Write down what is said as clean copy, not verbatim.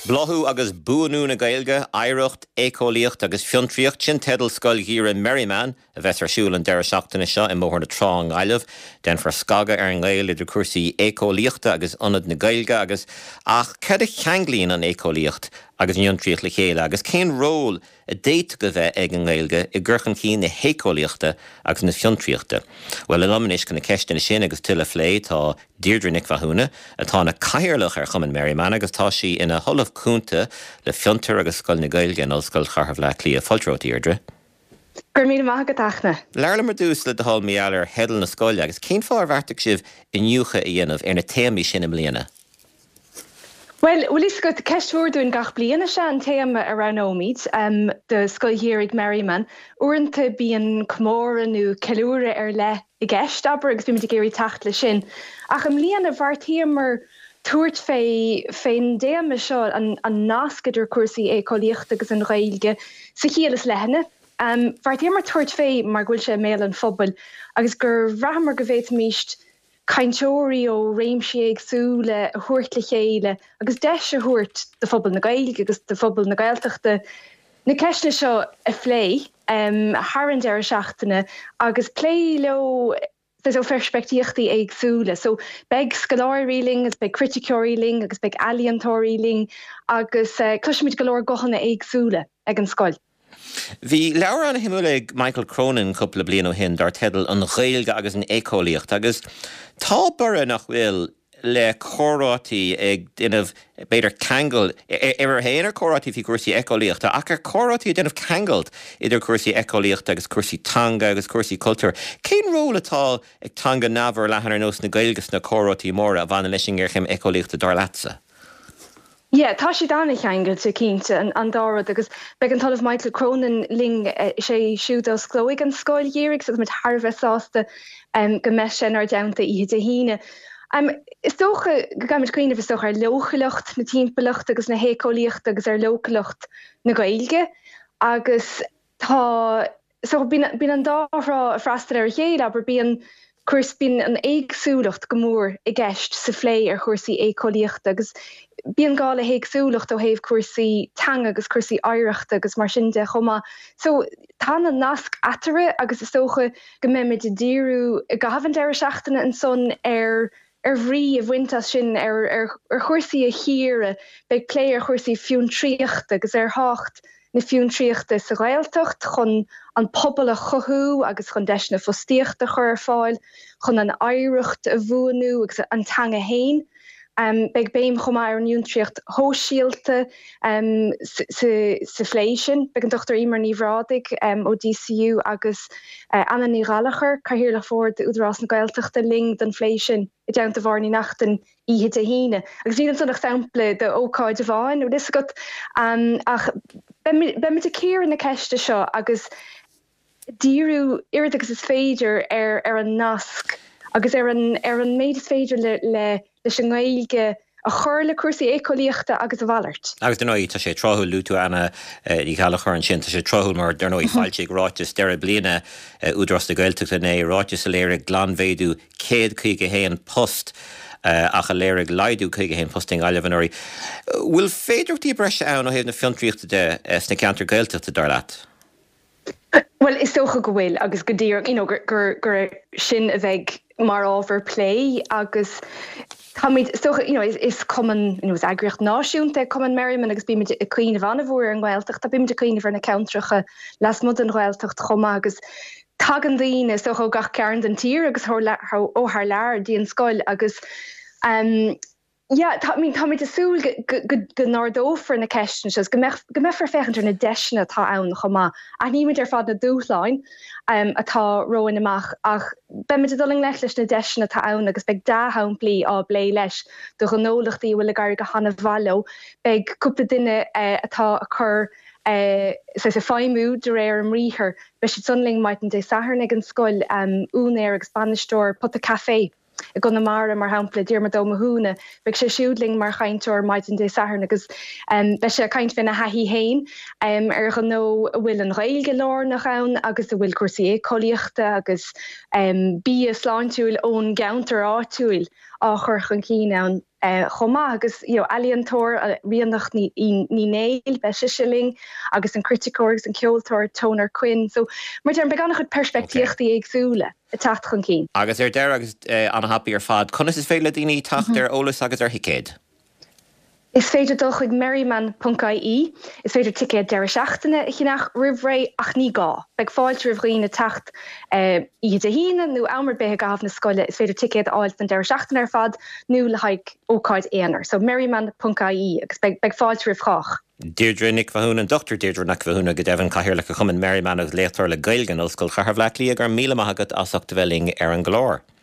Bláthú agus buanú na gailge, aireacht, écólíocht agus fiontraíocht sin tedal scoil híre Merryman, a bheits ar siúil an deire seachtaine seo i móthar na Tráng Ailemh, den for scaga ar an gail idir cuasaí écólíochta agus anad na gailge agus ach cad a cheanglíonn an écólíocht agus fiontraíocht le chéile agus cén ról a déit go bheith ag an gailge i ggurchan cín na hécólíochta agus na fiontraíochta. Well, in lomhanis go na ceistena sin agus tuile flé tá Deirdre Nic Mhathúna, atá na caiirlach ar chuman Merryman agus tá sí ina tholamh cúnta le fiontar agus scoil na gailge an ollscoil Chartha le Clia Foltrót, Deirdre. Gur míle maith go dachna. Learla mar dús le do hall míall ar hedal na scoile agus cén fáir bharrteach sibh inniucha a dhéanamh ar na téamaí sin im bliana. Well, is go ceistúirún gach bliana se an téama ar an ómid de scoilhírig Merryman, uanta bíon cmóranú ceúra ar le I gceist aber agus bhí géirí tacht le sin. Ach am líana bhartíamar tuairt féin déama seo an nascaidir cuasaí écólíocht agus an ghailge sa chéalas lehanana. Bhartíamar tuairt fé mar gúil sé méal an phobal agus gur bhreathmar go bhéit míist cainteoirí ó réimsí agsúla a thuairt le chéile agus deis a thuairt de phobal na gailge agus de phobal na gailteachta na ceisna seo a phlé haran deir seachtaine agus plé lo there's ó perspektíochtaí agsúla. So beg scaláiríling agus beg criticóiríling agus beg aliantóiríling agus cluisiid golóir gochanna agsúla ag an scoil. Bhí leabhar an himúla Michael Cronin coppla bliana ó hin dar tedal an ghailge agus an écólíocht agus tá bara nach bhfuil le chórátaí ag duineh beidir cangel ar héanaar chórátaí fi cuasaí écólíochta ach ar chórátaí duineh cangelt idir cuasaí écólíochta agus cuasaí tanga agus cuasaí cultúr. Cén ról atá ag tanga nabhar leathanar nós na gailgus na chórátaí móra a bhaina leis ar chim écólíochta dar leatsa? Yeah, tá sé dána cheangel sa cínte an dárad agus beag an talamh Michael Cronin ling sé siúd os glóig an scoil dhéirigh so mit Harvestásta go meis sin ar deanta iad a híine. Is tócha go gaimid cuioine is tócha ar lochalcht na timpeacht agus na hécólíocht agus ar lochalcht na gailge agus tá so bín an dárá freistal ar chéile aber bíon cuirs bín an éagsúlacht gomór I gceist sa phlé ar chuirsaí écólíocht agus bíon gála héagsúlacht ó héobh cuirsaí tanga agus cuirsaí áireachta agus mar sin de chomá. So tá na nasc atare agus is tócha go mbeidh de díriú I gahabhain deir seachtaine an son ar bhrí a bhaintas sin ar chuirsaí a chiaire beag lé ar chuirsaí fiúntríochta agus ar hácht na fiúntríochta sa ghailteacht chun an pobal a chothú agus chun deis na fostíochta chur fáil chun an áireacht a bhuanú agus an tanga héin. Beag béim chomá ar niúntríocht hóisialta sa fléisisin, beag an dochtar Imar Níomhrádaigh ó DCU agus Anna Ní Gallagher caithfear le fór de údarás na gailteachta ling den fléisisin I deanta bharnaí nachtain iad a híine. Agus bhíon an sampla de ócáid a bháin, ó dis got ach be mit a céir na ceiste seo agus díriú irid agus is féidir ar an nasc agus ar an méid is féidir le sin gailge a chur le cuasaí écólíochta agus a bhallart. Agus den tá sé trothúil lútú Anna Ní Gallagher an sin tá sé trothúil mar den fáilte ráitis deire bliana údras na gailteachta né ráitis a léir glanmhéadú céad chuige héan post ach a léir leidú chuige héan posting Ailemh. Bhfuil féidirchtí breise ann ó héobh na fiontraíochta de sna ceantar gailteachta dar leat? Well, is tócha go bhfuil agus go dtír gur sin a bheith mar ábhar play agus is common is agriocht náisiúnta common Merryman agus bíimiid a cuioine bhana bhór an ghailteacht a bíimiid a cuioine bhar na ceantracha las mud an ghailteacht chomá agus tagan daoine is ó gach cearn den tír agus ó haar lear díon scoil agus tá mí asúil go nádófar na ceistena go mefar fechantar na deisina tá ann chomá a níimiid ar fad na dúsláin atá roin amach ach beimiid a doling leis na deisina tá ann agus beag dátham blií á blé leis do gnólachtaí bhfuil gar go hana bhalo beag cúpla duine atá a chur sa feimú de réir an ríthair be si sunling maitan dé saharnig an scoil únéir agus Spanistóir pot a café. I go na mar hampla dír dó húna, beag sé siúdling mar chaintúir maitin dé saharn agus be sé kaint fin a hahí héin ar gan nó bhfuil an ghailge lár nach ann agus a bhfuil cuasaí écólíochta agus bí a sláintúil ón geantar áitiúil á chur chun cíine chomá agus alíontóir riannach ní néil be siling agus an criticógus an ceoltóir Toner Quinn, so mar an begannach chud perspektíochttaí agsúla a tacht chun cín. Agus deir agus anna happy ar fad, conas is féile daoine tacht ar ólas agus ar hicéid? Is féidir dul chuig merryman.ie, is féidir ticket deir seachtainna i chinach rihré ach ní gá. Beg fáilt rihghine tacht iad a híine nó amar bethe gaf na scoile, is féidir ticket áil an deir seachtainna ar fad nó le haig ócáid éanar. So merryman.ie agus beg fáilt rihchach. Deirdre Nic Fahún an Dr. Deirdre Nic Fahún agus Devon Cahir le chuman Merryman agus léachtar le gailgan ó scoil chahar bhlaiclí ag ar míle maigad asachta bheling ar an glór.